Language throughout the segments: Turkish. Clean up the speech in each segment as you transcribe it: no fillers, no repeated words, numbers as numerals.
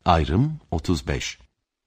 Ayrım 35.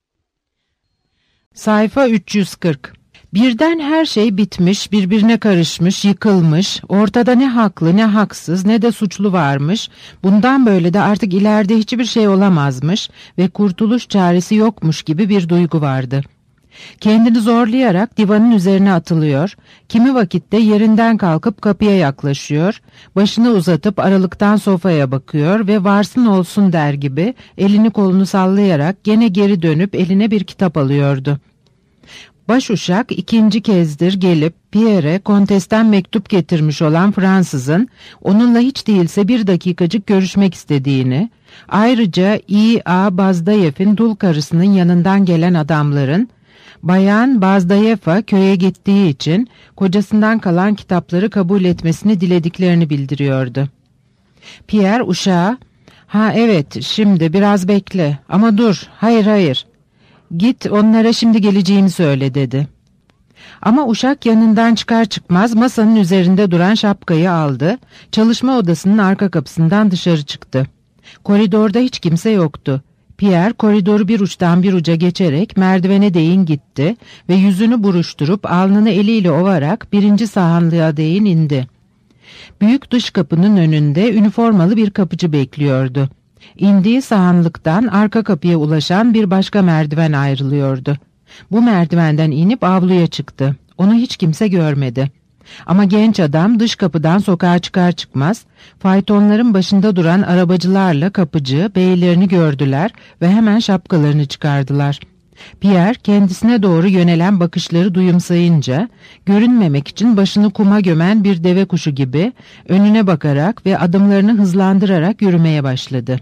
Sayfa 340. Birden her şey bitmiş, birbirine karışmış, yıkılmış, ortada ne haklı ne haksız ne de suçlu varmış, bundan böyle de artık ileride hiçbir şey olamazmış ve kurtuluş çaresi yokmuş gibi bir duygu vardı. Kendini zorlayarak divanın üzerine atılıyor, kimi vakitte yerinden kalkıp kapıya yaklaşıyor, başını uzatıp aralıktan sofaya bakıyor ve varsın olsun der gibi elini kolunu sallayarak gene geri dönüp eline bir kitap alıyordu. Başuşak ikinci kezdir gelip Pierre'e kontesten mektup getirmiş olan Fransızın onunla hiç değilse bir dakikacık görüşmek istediğini, ayrıca İ.A. Bazdayev'in dul karısının yanından gelen adamların Bayan Bazdayev'a köye gittiği için kocasından kalan kitapları kabul etmesini dilediklerini bildiriyordu. Pierre uşağa, "Ha evet, şimdi biraz bekle ama dur, hayır. Git onlara şimdi geleceğimi söyle," dedi. Ama uşak yanından çıkar çıkmaz masanın üzerinde duran şapkayı aldı, çalışma odasının arka kapısından dışarı çıktı. Koridorda hiç kimse yoktu. Pierre koridoru bir uçtan bir uca geçerek merdivene değin gitti ve yüzünü buruşturup alnını eliyle ovarak birinci sahanlığa değin indi. Büyük dış kapının önünde üniformalı bir kapıcı bekliyordu. İndiği sahanlıktan arka kapıya ulaşan bir başka merdiven ayrılıyordu. Bu merdivenden inip avluya çıktı. Onu hiç kimse görmedi. Ama genç adam dış kapıdan sokağa çıkar çıkmaz faytonların başında duran arabacılarla kapıcı beylerini gördüler ve hemen şapkalarını çıkardılar. Pierre kendisine doğru yönelen bakışları duyumsayınca görünmemek için başını kuma gömen bir deve kuşu gibi önüne bakarak ve adımlarını hızlandırarak yürümeye başladı.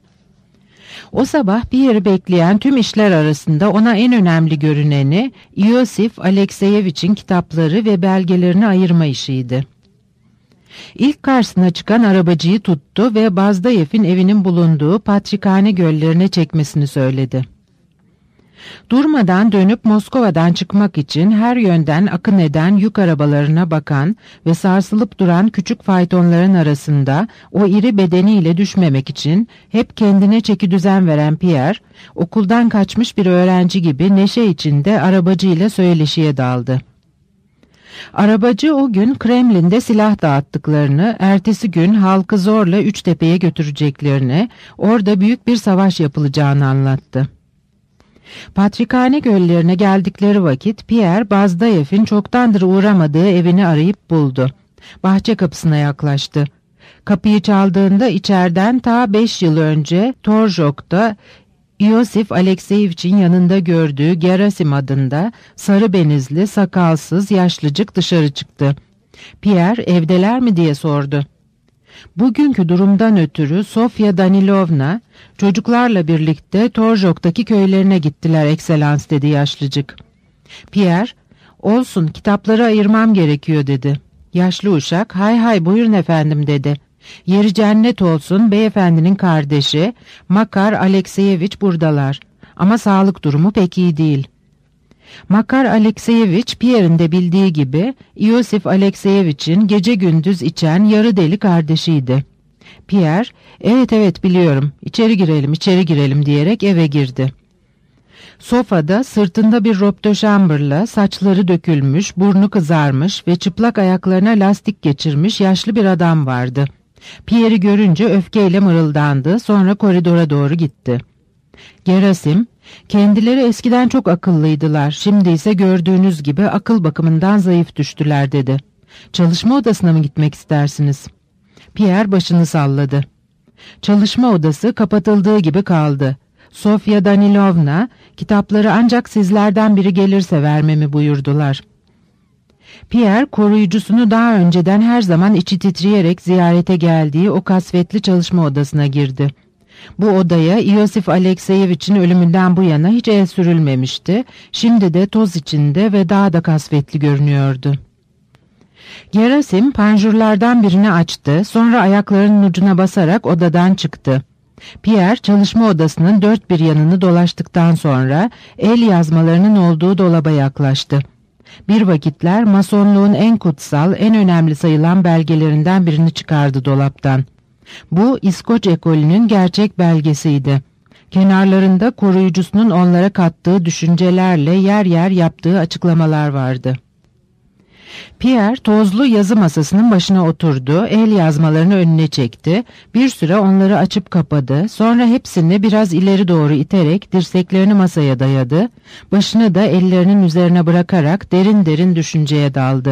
O sabah Pierre'i bekleyen tüm işler arasında ona en önemli görüneni Iosif Alekseyevich'in kitapları ve belgelerini ayırma işiydi. İlk karşısına çıkan arabacıyı tuttu ve Bazdayev'in evinin bulunduğu Patrikhane göllerine çekmesini söyledi. Durmadan dönüp Moskova'dan çıkmak için her yönden akın eden yük arabalarına bakan ve sarsılıp duran küçük faytonların arasında o iri bedeniyle düşmemek için hep kendine çekidüzen veren Pierre, okuldan kaçmış bir öğrenci gibi neşe içinde arabacıyla söyleşiye daldı. Arabacı o gün Kremlin'de silah dağıttıklarını, ertesi gün halkı zorla Üçtepe'ye götüreceklerini, orada büyük bir savaş yapılacağını anlattı. Patrikhane göllerine geldikleri vakit Pierre Bazdayev'in çoktandır uğramadığı evini arayıp buldu. Bahçe kapısına yaklaştı. Kapıyı çaldığında içeriden ta 5 yıl önce Torzhok'ta Iosif Alekseyevich'in yanında gördüğü Gerasim adında sarı benizli, sakalsız, yaşlıcık dışarı çıktı. Pierre evdeler mi diye sordu. Bugünkü durumdan ötürü Sofya Danilovna çocuklarla birlikte Torzhok'taki köylerine gittiler ekselans dedi yaşlıcık. Pierre, olsun kitapları ayırmam gerekiyor dedi. Yaşlı uşak hay buyurun efendim dedi. Yeri cennet olsun beyefendinin kardeşi Makar Alekseyevich buradalar ama sağlık durumu pek iyi değil. Makar Alekseyevich Pierre'in de bildiği gibi Iosif Alekseyevich'in gece gündüz içen yarı deli kardeşiydi. Pierre, evet biliyorum, içeri girelim diyerek eve girdi. Sofada sırtında bir robe-de-chambre, saçları dökülmüş, burnu kızarmış ve çıplak ayaklarına lastik geçirmiş yaşlı bir adam vardı. Pierre'i görünce öfkeyle mırıldandı, sonra koridora doğru gitti. Gerasim, kendileri eskiden çok akıllıydılar, şimdi ise gördüğünüz gibi akıl bakımından zayıf düştüler dedi. Çalışma odasına mı gitmek istersiniz? Pierre başını salladı. Çalışma odası kapatıldığı gibi kaldı. Sofya Danilovna, kitapları ancak sizlerden biri gelirse vermemi buyurdular. Pierre koruyucusunu daha önceden her zaman içi titreyerek ziyarete geldiği o kasvetli çalışma odasına girdi. Bu odaya Iosif Alekseyevich'in ölümünden bu yana hiç el sürülmemişti, şimdi de toz içinde ve daha da kasvetli görünüyordu. Gerasim panjurlardan birini açtı, sonra ayaklarının ucuna basarak odadan çıktı. Pierre çalışma odasının dört bir yanını dolaştıktan sonra el yazmalarının olduğu dolaba yaklaştı. Bir vakitler masonluğun en kutsal, en önemli sayılan belgelerinden birini çıkardı dolaptan. Bu İskoç ekolünün gerçek belgesiydi. Kenarlarında koruyucusunun onlara kattığı düşüncelerle yer yer yaptığı açıklamalar vardı. Pierre tozlu yazı masasının başına oturdu, el yazmalarını önüne çekti, bir süre onları açıp kapadı, sonra hepsini biraz ileri doğru iterek dirseklerini masaya dayadı, başını da ellerinin üzerine bırakarak derin derin düşünceye daldı.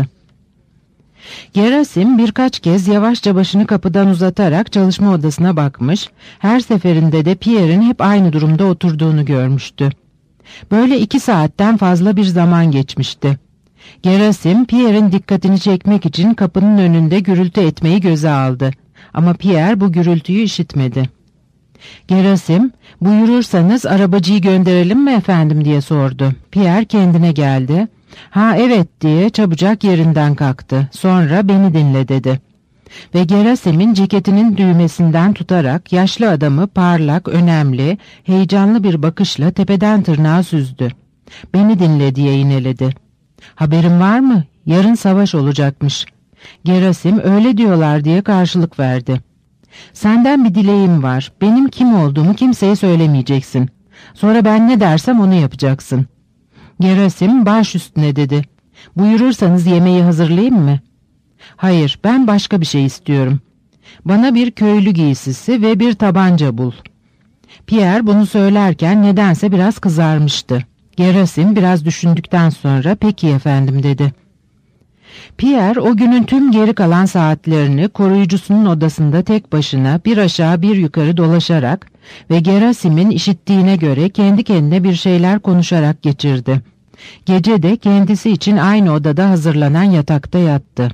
Gerasim birkaç kez yavaşça başını kapıdan uzatarak çalışma odasına bakmış, her seferinde de Pierre'in hep aynı durumda oturduğunu görmüştü. Böyle 2 saatten fazla bir zaman geçmişti. Gerasim, Pierre'in dikkatini çekmek için kapının önünde gürültü etmeyi göze aldı. Ama Pierre bu gürültüyü işitmedi. Gerasim, "Buyurursanız arabacıyı gönderelim mi efendim?" diye sordu. Pierre kendine geldi. "Ha evet" diye çabucak yerinden kalktı. Sonra "Beni dinle" dedi. Ve Gerasim'in ceketinin düğmesinden tutarak yaşlı adamı parlak, önemli, heyecanlı bir bakışla tepeden tırnağa süzdü. "Beni dinle" diye yineledi. "Haberin var mı? Yarın savaş olacakmış." Gerasim "Öyle diyorlar" diye karşılık verdi. "Senden bir dileğim var. Benim kim olduğumu kimseye söylemeyeceksin. Sonra ben ne dersem onu yapacaksın." Gerasim "Baş üstüne" dedi. "Buyurursanız yemeği hazırlayayım mı?" "Hayır, ben başka bir şey istiyorum. Bana bir köylü giysisi ve bir tabanca bul." Pierre bunu söylerken nedense biraz kızarmıştı. Gerasim biraz düşündükten sonra "Peki efendim" dedi. Pierre o günün tüm geri kalan saatlerini koruyucusunun odasında tek başına bir aşağı bir yukarı dolaşarak ve Gerasim'in işittiğine göre kendi kendine bir şeyler konuşarak geçirdi. Gece de kendisi için aynı odada hazırlanan yatakta yattı.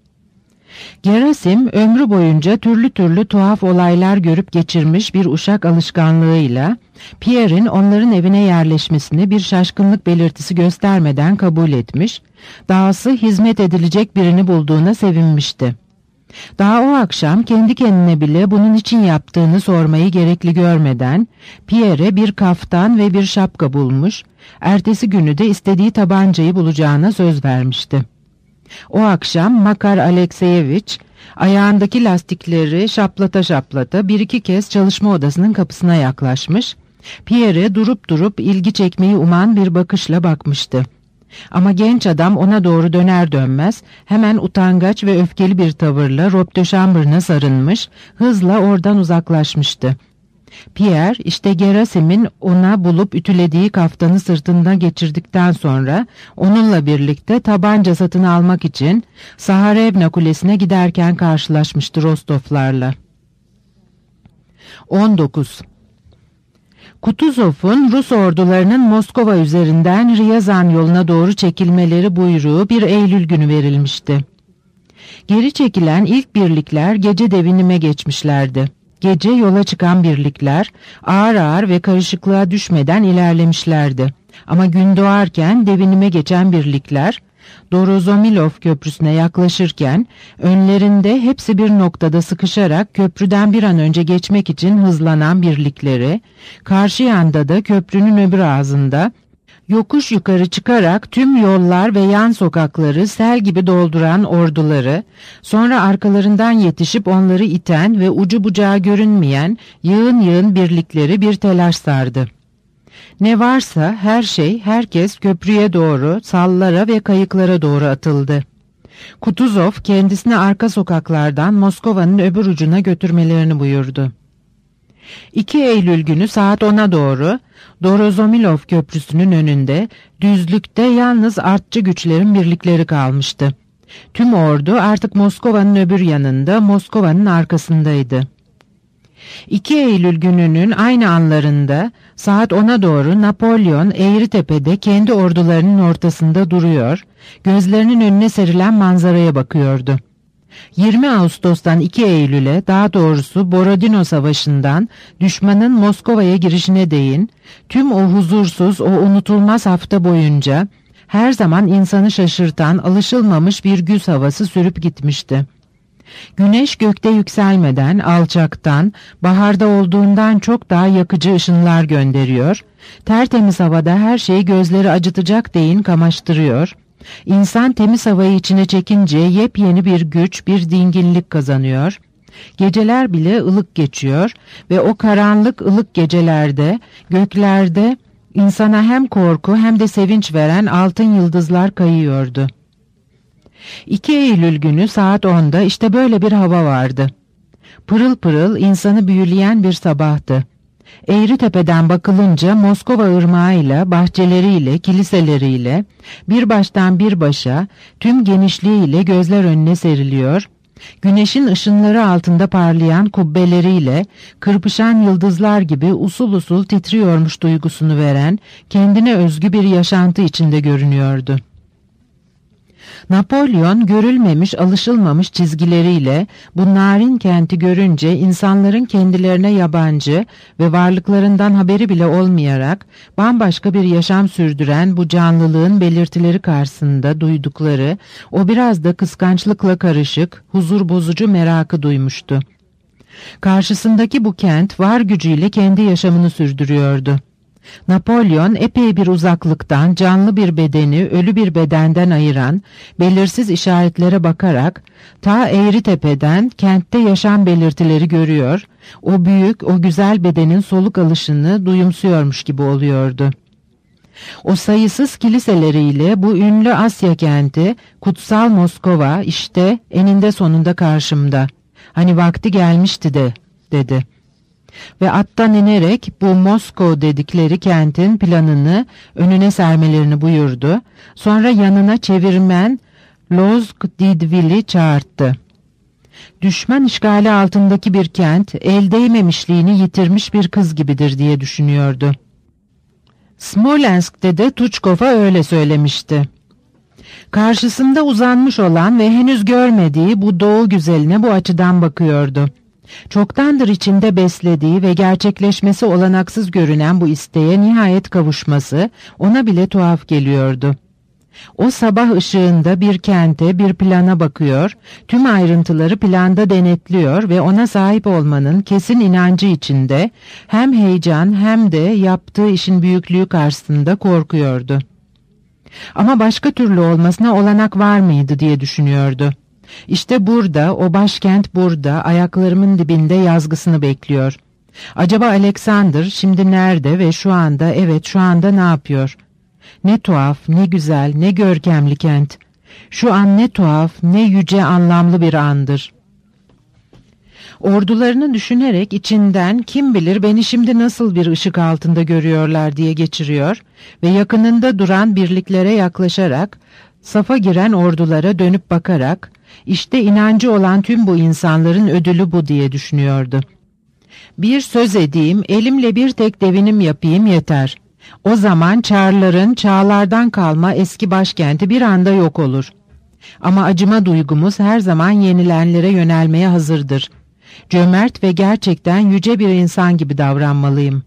Gerasim ömrü boyunca türlü türlü tuhaf olaylar görüp geçirmiş bir uşak alışkanlığıyla Pierre'in onların evine yerleşmesini bir şaşkınlık belirtisi göstermeden kabul etmiş, dahası hizmet edilecek birini bulduğuna sevinmişti. Daha o akşam kendi kendine bile bunun için yaptığını sormayı gerekli görmeden Pierre'e bir kaftan ve bir şapka bulmuş, ertesi günü de istediği tabancayı bulacağına söz vermişti. O akşam Makar Alekseyeviç ayağındaki lastikleri şaplata şaplata 1-2 kez çalışma odasının kapısına yaklaşmış, Pierre'e durup durup ilgi çekmeyi uman bir bakışla bakmıştı. Ama genç adam ona doğru döner dönmez hemen utangaç ve öfkeli bir tavırla robe de chamber'ına sarılmış, hızla oradan uzaklaşmıştı. Pierre işte Gerasim'in ona bulup ütülediği kaftanı sırtında geçirdikten sonra onunla birlikte tabanca satın almak için Saharevna Kulesi'ne giderken karşılaşmıştı Rostovlarla. 19. Kutuzov'un Rus ordularının Moskova üzerinden Ryazan yoluna doğru çekilmeleri buyruğu 1 Eylül günü verilmişti. Geri çekilen ilk birlikler gece devinime geçmişlerdi. Gece yola çıkan birlikler ağır ağır ve karışıklığa düşmeden ilerlemişlerdi. Ama gün doğarken devinime geçen birlikler Dorozomilov köprüsüne yaklaşırken önlerinde hepsi bir noktada sıkışarak köprüden bir an önce geçmek için hızlanan birlikleri, karşı yanda da köprünün öbür ağzında yokuş yukarı çıkarak tüm yollar ve yan sokakları sel gibi dolduran orduları, sonra arkalarından yetişip onları iten ve ucu bucağı görünmeyen yığın yığın birlikleri bir telaş sardı. Ne varsa her şey, herkes köprüye doğru, sallara ve kayıklara doğru atıldı. Kutuzov kendisini arka sokaklardan Moskova'nın öbür ucuna götürmelerini buyurdu. 2 Eylül günü saat 10'a doğru Dorozomilov köprüsünün önünde düzlükte yalnız artçı güçlerin birlikleri kalmıştı. Tüm ordu artık Moskova'nın öbür yanında, Moskova'nın arkasındaydı. 2 Eylül gününün aynı anlarında saat 10'a doğru Napolyon Eğritepe'de kendi ordularının ortasında duruyor, gözlerinin önüne serilen manzaraya bakıyordu. 20 Ağustos'tan 2 Eylül'e, daha doğrusu Borodino Savaşı'ndan düşmanın Moskova'ya girişine değin, tüm o huzursuz, o unutulmaz hafta boyunca her zaman insanı şaşırtan, alışılmamış bir güz havası sürüp gitmişti. Güneş gökte yükselmeden, alçaktan, baharda olduğundan çok daha yakıcı ışınlar gönderiyor, tertemiz havada her şeyi gözleri acıtacak deyin kamaştırıyor, İnsan temiz havayı içine çekince yepyeni bir güç, bir dinginlik kazanıyor, Geceler bile ılık geçiyor ve o karanlık ılık gecelerde göklerde insana hem korku hem de sevinç veren altın yıldızlar kayıyordu. 2 Eylül günü saat 10'da işte böyle bir hava vardı. Pırıl pırıl insanı büyüleyen bir sabahtı. Eğritepe'den bakılınca Moskova ırmağıyla, bahçeleriyle, kiliseleriyle, bir baştan bir başa, tüm genişliğiyle gözler önüne seriliyor, güneşin ışınları altında parlayan kubbeleriyle, kırpışan yıldızlar gibi usul usul titriyormuş duygusunu veren, kendine özgü bir yaşantı içinde görünüyordu. Napolyon görülmemiş, alışılmamış çizgileriyle bu narin kenti görünce insanların kendilerine yabancı ve varlıklarından haberi bile olmayarak bambaşka bir yaşam sürdüren bu canlılığın belirtileri karşısında duydukları o biraz da kıskançlıkla karışık, huzur bozucu merakı duymuştu. Karşısındaki bu kent var gücüyle kendi yaşamını sürdürüyordu. Napolyon epey bir uzaklıktan canlı bir bedeni ölü bir bedenden ayıran belirsiz işaretlere bakarak ta Eğritepe'den kentte yaşam belirtileri görüyor, o büyük o güzel bedenin soluk alışını duyumsuyormuş gibi oluyordu. O sayısız kiliseleriyle bu ünlü Asya kenti, kutsal Moskova işte eninde sonunda karşımda. Hani vakti gelmişti de, dedi. Ve attan inerek bu Moskova dedikleri kentin planını önüne sermelerini buyurdu. Sonra yanına çevirmen Lozgdidvil'i çağırttı. Düşman işgali altındaki bir kent el değmemişliğini yitirmiş bir kız gibidir diye düşünüyordu. Smolensk'te de Tuçkov'a öyle söylemişti. Karşısında uzanmış olan ve henüz görmediği bu doğu güzeline bu açıdan bakıyordu. Çoktandır içinde beslediği ve gerçekleşmesi olanaksız görünen bu isteğe nihayet kavuşması ona bile tuhaf geliyordu. O sabah ışığında bir kente, bir plana bakıyor, tüm ayrıntıları planda denetliyor ve ona sahip olmanın kesin inancı içinde hem heyecan hem de yaptığı işin büyüklüğü karşısında korkuyordu. Ama başka türlü olmasına olanak var mıydı diye düşünüyordu. İşte burada, o başkent burada, ayaklarımın dibinde yazgısını bekliyor. Acaba Alexander şimdi nerede ve şu anda, evet şu anda ne yapıyor? Ne tuhaf, ne güzel, ne görkemli kent. Şu an ne tuhaf, ne yüce anlamlı bir andır. Ordularını düşünerek içinden kim bilir beni şimdi nasıl bir ışık altında görüyorlar diye geçiriyor ve yakınında duran birliklere yaklaşarak, safa giren ordulara dönüp bakarak, İşte inancı olan tüm bu insanların ödülü bu diye düşünüyordu. Bir söz edeyim, elimle bir tek devinim yapayım yeter. O zaman Çarların çağlardan kalma eski başkenti bir anda yok olur. Ama acıma duygumuz her zaman yenilenlere yönelmeye hazırdır. Cömert ve gerçekten yüce bir insan gibi davranmalıyım.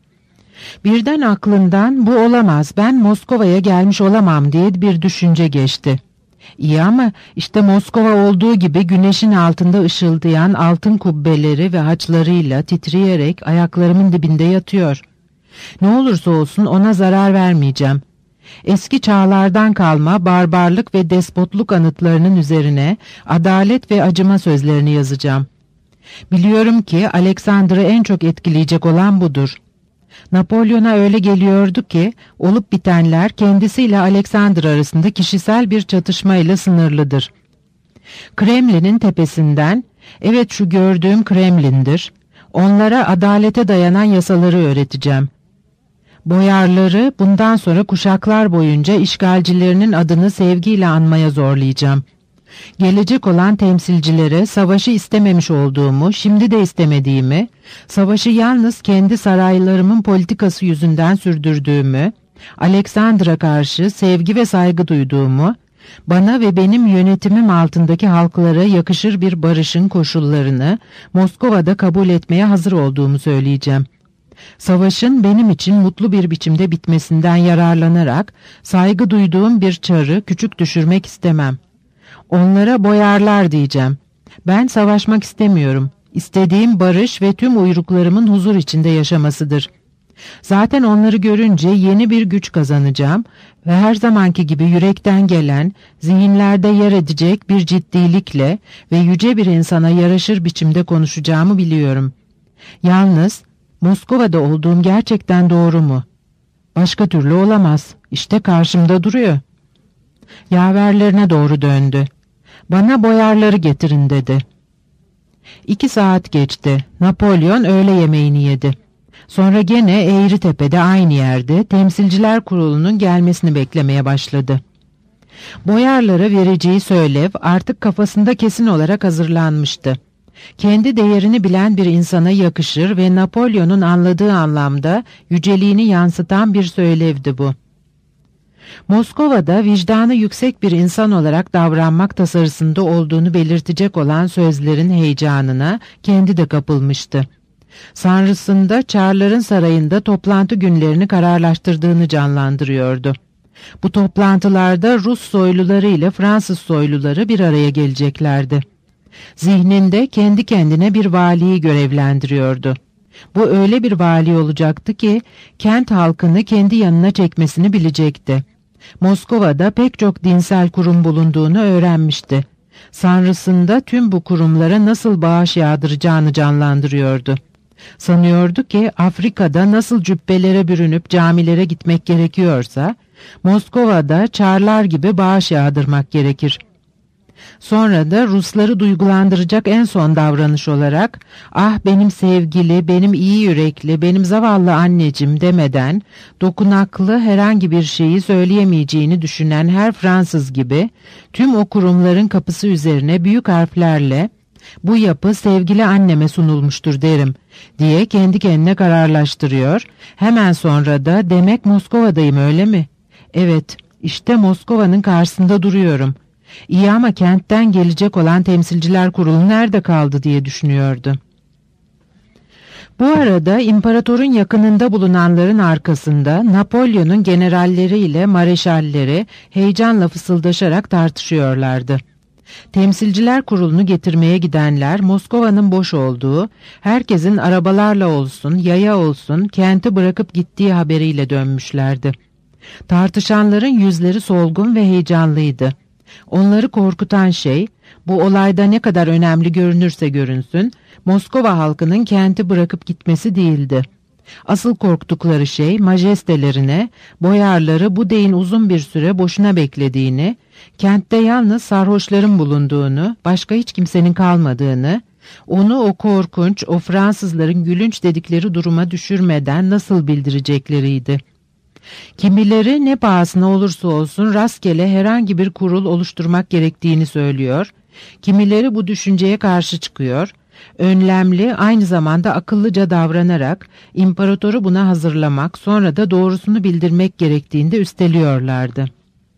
Birden aklından bu olamaz, ben Moskova'ya gelmiş olamam diye bir düşünce geçti. İyi ama işte Moskova olduğu gibi güneşin altında ışıldayan altın kubbeleri ve haçlarıyla titreyerek ayaklarımın dibinde yatıyor. Ne olursa olsun ona zarar vermeyeceğim. Eski çağlardan kalma barbarlık ve despotluk anıtlarının üzerine adalet ve acıma sözlerini yazacağım. Biliyorum ki Alexander'ı en çok etkileyecek olan budur. Napolyon'a öyle geliyordu ki olup bitenler kendisiyle Alexander arasında kişisel bir çatışmayla sınırlıdır. Kremlin'in tepesinden, evet şu gördüğüm Kremlin'dir, onlara adalete dayanan yasaları öğreteceğim. Boyarları bundan sonra kuşaklar boyunca işgalcilerinin adını sevgiyle anmaya zorlayacağım. Gelecek olan temsilcilere savaşı istememiş olduğumu, şimdi de istemediğimi, savaşı yalnız kendi saraylarımın politikası yüzünden sürdürdüğümü, Alexander'a karşı sevgi ve saygı duyduğumu, bana ve benim yönetimim altındaki halklara yakışır bir barışın koşullarını Moskova'da kabul etmeye hazır olduğumu söyleyeceğim. Savaşın benim için mutlu bir biçimde bitmesinden yararlanarak saygı duyduğum bir çarı küçük düşürmek istemem. Onlara boyarlar diyeceğim. Ben savaşmak istemiyorum. İstediğim barış ve tüm uyruklarımın huzur içinde yaşamasıdır. Zaten onları görünce yeni bir güç kazanacağım ve her zamanki gibi yürekten gelen, zihinlerde yer edecek bir ciddilikle ve yüce bir insana yaraşır biçimde konuşacağımı biliyorum. Yalnız Moskova'da olduğum gerçekten doğru mu? Başka türlü olamaz. İşte karşımda duruyor. Yaverlerine doğru döndü. Bana boyarları getirin dedi. 2 saat geçti. Napolyon öğle yemeğini yedi. Sonra gene Eğritepe'de aynı yerde Temsilciler Kurulu'nun gelmesini beklemeye başladı. Boyarlara vereceği söylev artık kafasında kesin olarak hazırlanmıştı. Kendi değerini bilen bir insana yakışır ve Napolyon'un anladığı anlamda yüceliğini yansıtan bir söylevdi bu. Moskova'da vicdanı yüksek bir insan olarak davranmak tasarısında olduğunu belirtecek olan sözlerin heyecanına kendi de kapılmıştı. Sanrısında Çarların sarayında toplantı günlerini kararlaştırdığını canlandırıyordu. Bu toplantılarda Rus soyluları ile Fransız soyluları bir araya geleceklerdi. Zihninde kendi kendine bir valiyi görevlendiriyordu. Bu öyle bir vali olacaktı ki kent halkını kendi yanına çekmesini bilecekti. Moskova'da pek çok dinsel kurum bulunduğunu öğrenmişti. Sanrısında tüm bu kurumlara nasıl bağış yağdıracağını canlandırıyordu. Sanıyordu ki Afrika'da nasıl cübbelere bürünüp camilere gitmek gerekiyorsa, Moskova'da Çarlar gibi bağış yağdırmak gerekir. Sonra da Rusları duygulandıracak en son davranış olarak, "Ah benim sevgili, benim iyi yürekli, benim zavallı anneciğim" demeden, dokunaklı herhangi bir şeyi söyleyemeyeceğini düşünen her Fransız gibi, tüm o kurumların kapısı üzerine büyük harflerle, "Bu yapı sevgili anneme sunulmuştur" derim diye kendi kendine kararlaştırıyor. Hemen sonra da "Demek Moskova'dayım öyle mi? Evet, işte Moskova'nın karşısında duruyorum. İyi ama kentten gelecek olan Temsilciler Kurulu nerede kaldı?" diye düşünüyordu. Bu arada imparatorun yakınında bulunanların arkasında Napolyon'un generalleri ile mareşalleri heyecanla fısıldaşarak tartışıyorlardı. Temsilciler Kurulu'nu getirmeye gidenler Moskova'nın boş olduğu, herkesin arabalarla olsun, yaya olsun kenti bırakıp gittiği haberiyle dönmüşlerdi. Tartışanların yüzleri solgun ve heyecanlıydı. Onları korkutan şey, bu olayda ne kadar önemli görünürse görünsün, Moskova halkının kenti bırakıp gitmesi değildi. Asıl korktukları şey, majestelerine, boyarları bu deyin uzun bir süre boşuna beklediğini, kentte yalnız sarhoşların bulunduğunu, başka hiç kimsenin kalmadığını, onu o korkunç, o Fransızların gülünç dedikleri duruma düşürmeden nasıl bildirecekleriydi. Kimileri ne pahasına olursa olsun rastgele herhangi bir kurul oluşturmak gerektiğini söylüyor, kimileri bu düşünceye karşı çıkıyor, önlemli aynı zamanda akıllıca davranarak imparatoru buna hazırlamak, sonra da doğrusunu bildirmek gerektiğinde üsteliyorlardı.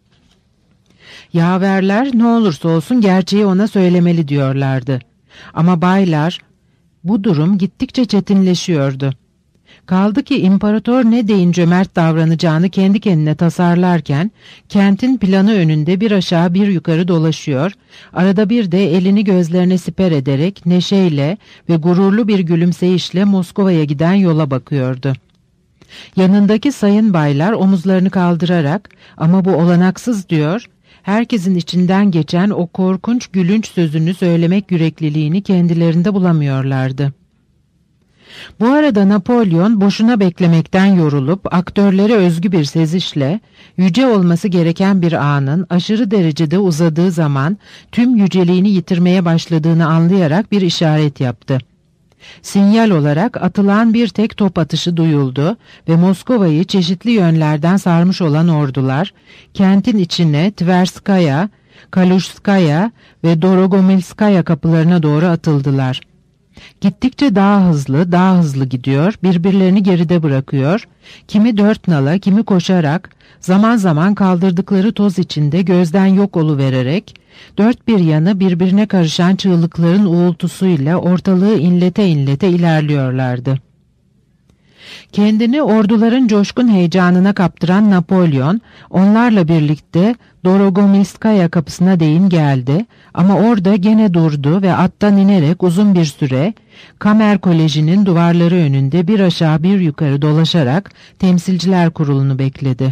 Yaverler ne olursa olsun gerçeği ona söylemeli diyorlardı. Ama baylar, bu durum gittikçe çetinleşiyordu. Kaldı ki imparator ne deyin cömert davranacağını kendi kendine tasarlarken, kentin planı önünde bir aşağı bir yukarı dolaşıyor, arada bir de elini gözlerine siper ederek neşeyle ve gururlu bir gülümseyişle Moskova'ya giden yola bakıyordu. Yanındaki sayın baylar omuzlarını kaldırarak, "Ama bu olanaksız" diyor, herkesin içinden geçen o korkunç gülünç sözünü söylemek yürekliliğini kendilerinde bulamıyorlardı. Bu arada Napolyon boşuna beklemekten yorulup aktörlere özgü bir sezişle yüce olması gereken bir anın aşırı derecede uzadığı zaman tüm yüceliğini yitirmeye başladığını anlayarak bir işaret yaptı. Sinyal olarak atılan bir tek top atışı duyuldu ve Moskova'yı çeşitli yönlerden sarmış olan ordular kentin içine Tverskaya, Kaluşskaya ve Dorogomilskaya kapılarına doğru atıldılar. Gittikçe daha hızlı gidiyor, birbirlerini geride bırakıyor, kimi 4 nala, kimi koşarak, zaman zaman kaldırdıkları toz içinde gözden yok oluvererek, dört bir yanı birbirine karışan çığlıkların uğultusuyla ortalığı inlete inlete ilerliyorlardı. Kendini orduların coşkun heyecanına kaptıran Napolyon, onlarla birlikte Dorogomilskaya kapısına değin geldi ama orada gene durdu ve attan inerek uzun bir süre Kamer Koleji'nin duvarları önünde bir aşağı bir yukarı dolaşarak Temsilciler Kurulu'nu bekledi.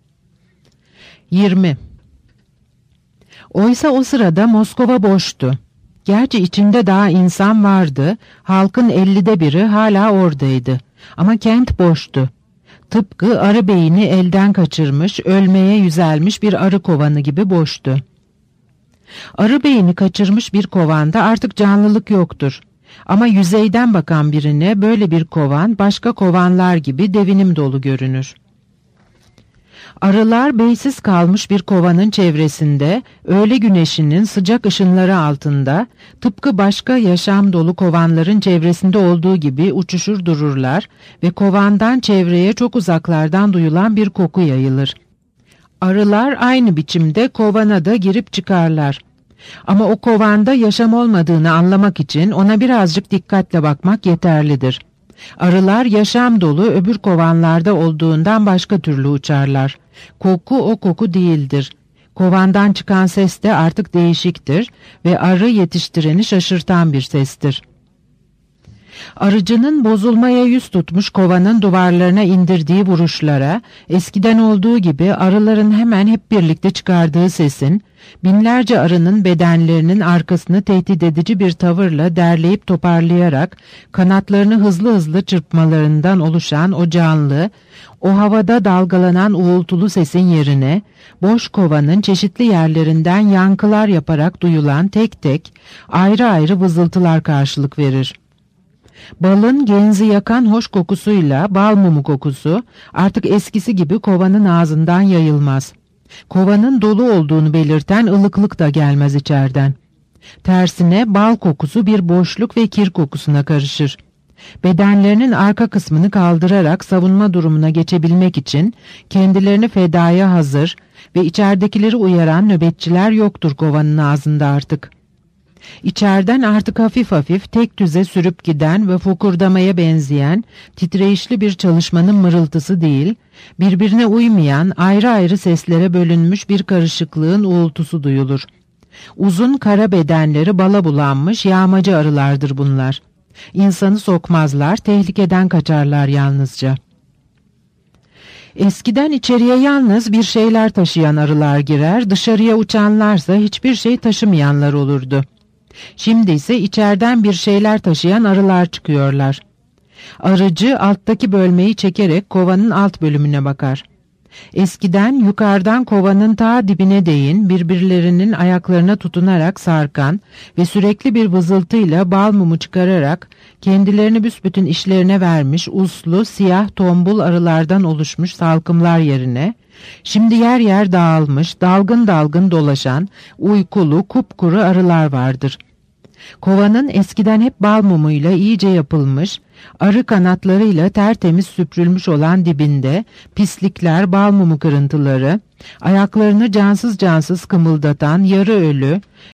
20. Oysa o sırada Moskova boştu. Gerçi içinde daha insan vardı, halkın 50'de biri hala oradaydı. Ama kent boştu. Tıpkı arı beyini elden kaçırmış, ölmeye yüzelmiş bir arı kovanı gibi boştu. Arı beyini kaçırmış bir kovanda artık canlılık yoktur. Ama yüzeyden bakan birine böyle bir kovan başka kovanlar gibi devinim dolu görünür. Arılar beysiz kalmış bir kovanın çevresinde, öğle güneşinin sıcak ışınları altında, tıpkı başka yaşam dolu kovanların çevresinde olduğu gibi uçuşur dururlar ve kovandan çevreye çok uzaklardan duyulan bir koku yayılır. Arılar aynı biçimde kovana da girip çıkarlar. Ama o kovanda yaşam olmadığını anlamak için ona birazcık dikkatle bakmak yeterlidir. Arılar yaşam dolu öbür kovanlarda olduğundan başka türlü uçarlar. Koku o koku değildir. Kovandan çıkan ses de artık değişiktir ve arı yetiştireni şaşırtan bir sestir. Arıcının bozulmaya yüz tutmuş kovanın duvarlarına indirdiği vuruşlara, eskiden olduğu gibi arıların hemen hep birlikte çıkardığı sesin, binlerce arının bedenlerinin arkasını tehdit edici bir tavırla derleyip toparlayarak, kanatlarını hızlı hızlı çırpmalarından oluşan o canlı, o havada dalgalanan uğultulu sesin yerine, boş kovanın çeşitli yerlerinden yankılar yaparak duyulan tek tek, ayrı ayrı vızıltılar karşılık verir. Balın genzi yakan hoş kokusuyla bal mumu kokusu artık eskisi gibi kovanın ağzından yayılmaz. Kovanın dolu olduğunu belirten ılıklık da gelmez içeriden. Tersine bal kokusu bir boşluk ve kir kokusuna karışır. Bedenlerinin arka kısmını kaldırarak savunma durumuna geçebilmek için kendilerini fedaya hazır ve içeridekileri uyaran nöbetçiler yoktur kovanın ağzında artık. İçeriden artık hafif hafif tek düze sürüp giden ve fokurdamaya benzeyen titreyişli bir çalışmanın mırıltısı değil, birbirine uymayan ayrı ayrı seslere bölünmüş bir karışıklığın uğultusu duyulur. Uzun kara bedenleri bala bulanmış yağmacı arılardır bunlar. İnsanı sokmazlar, tehlikeden kaçarlar yalnızca. Eskiden içeriye yalnız bir şeyler taşıyan arılar girer, dışarıya uçanlarsa hiçbir şey taşımayanlar olurdu. Şimdi ise içeriden bir şeyler taşıyan arılar çıkıyorlar. Arıcı alttaki bölmeyi çekerek kovanın alt bölümüne bakar. Eskiden yukarıdan kovanın ta dibine değin birbirlerinin ayaklarına tutunarak sarkan ve sürekli bir vızıltıyla bal mumu çıkararak kendilerini büsbütün işlerine vermiş uslu siyah tombul arılardan oluşmuş salkımlar yerine şimdi yer yer dağılmış dalgın dalgın dolaşan uykulu kupkuru arılar vardır. Kovanın eskiden hep bal mumuyla iyice yapılmış, arı kanatlarıyla tertemiz süpürülmüş olan dibinde pislikler, bal mumu kırıntıları, ayaklarını cansız cansız kımıldatan yarı ölü,